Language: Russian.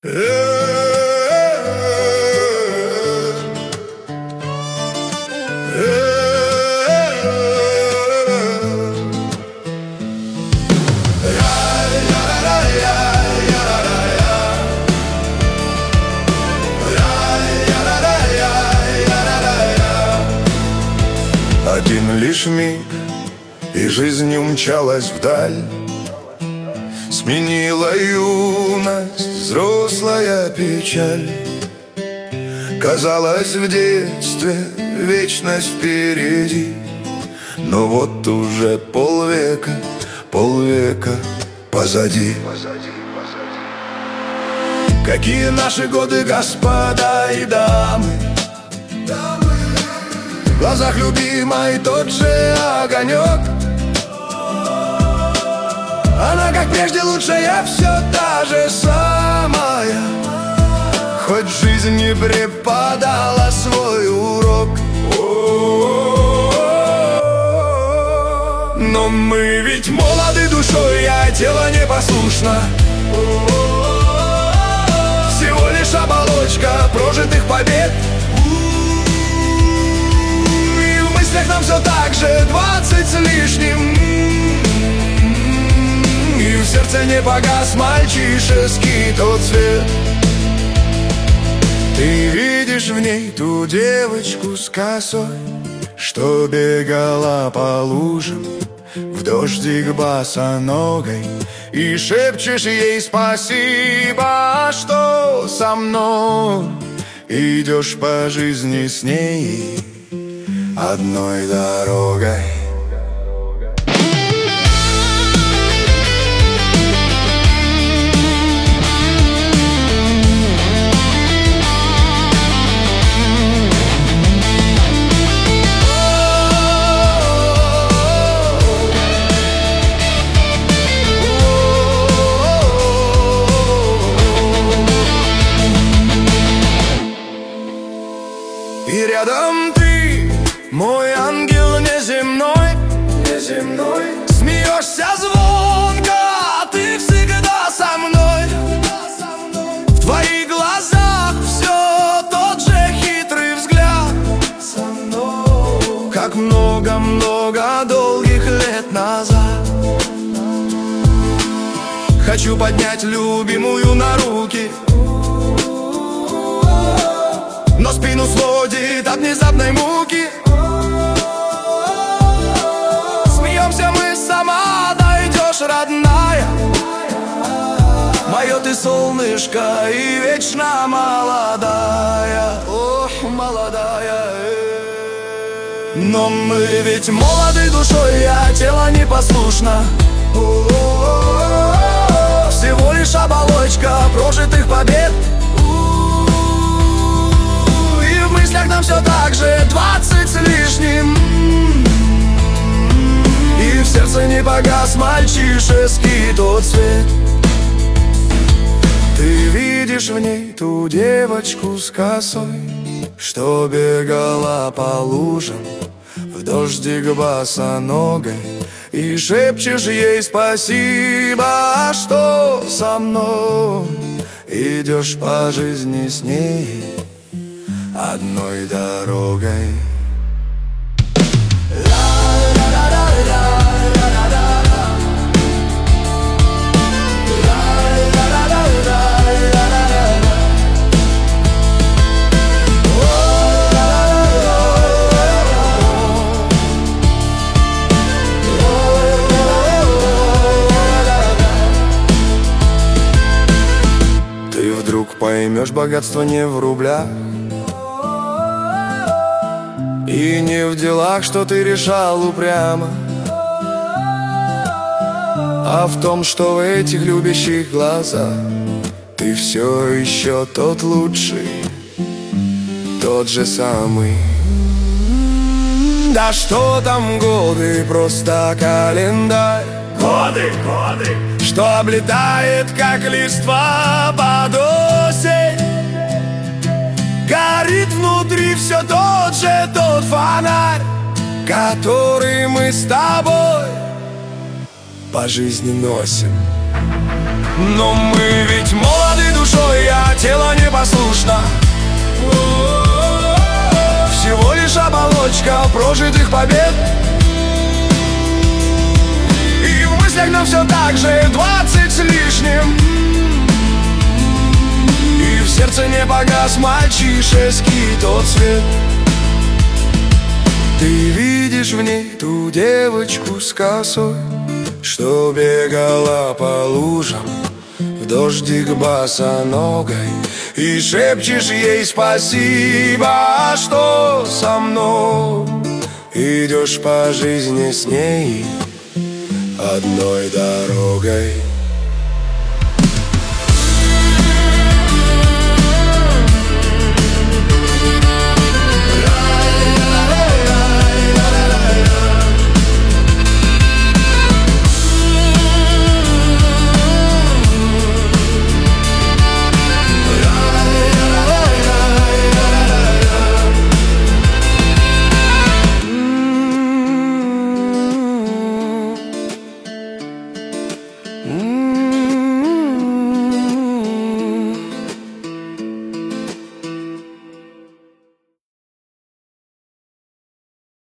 Один лишь миг, и жизнь умчалась вдаль. Сменила юность взрослая печаль. Казалось, в детстве вечность впереди, но вот уже полвека позади. Какие наши годы, господа и дамы! В глазах любимой тот же огонек. Она, как прежде, лучшая, все та же самая, хоть жизнь не преподала свой урок. Но мы ведь молоды душой, а тело непослушно. Всего лишь оболочка прожитых побед. И в мыслях нам все так же 20 с лишним. И в сердце не погас мальчишеский тот свет. Ты видишь в ней ту девочку с косой, что бегала по лужам в дождик босоногой, и шепчешь ей спасибо, что со мной идешь по жизни с ней одной дорогой. И рядом ты, мой ангел неземной, смеешься звонко, ты всегда со мной. В твоих глазах все тот же хитрый взгляд, как много-много долгих лет назад. Хочу поднять любимую на руки, но спину сводит от внезапной муки. Смеемся мы, сама дойдешь, родная. Мое ты солнышко и вечно молодая. Ох, молодая. Но мы ведь молоды душой, а тело непослушно. Всего лишь оболочка прожитых побед. В мыслях нам все так же 20 с лишним. И в сердце не погас мальчишеский тот свет. Ты видишь в ней ту девочку с косой, что бегала по лужам в дождик босоногой, и шепчешь ей спасибо, что со мной идешь по жизни с ней одной дорогой. Ты вдруг поймешь богатство не в рублях и не в делах, что ты решал упрямо, а в том, что в этих любящих глазах ты все еще тот лучший, тот же самый. Да что там годы, просто календарь. Годы, что облетает, как листва под осень. Горит внутри все тот фонарь, который мы с тобой по жизни носим. Но мы ведь молоды душой, прожитых побед. И в мыслях нам все так же 20 с лишним, и в сердце не погас мальчишеский тот свет. Ты видишь в ней ту девочку с косой, что бегала по лужам в дождик босоногой, и шепчешь ей спасибо, что со мной идешь по жизни с ней одной дорогой.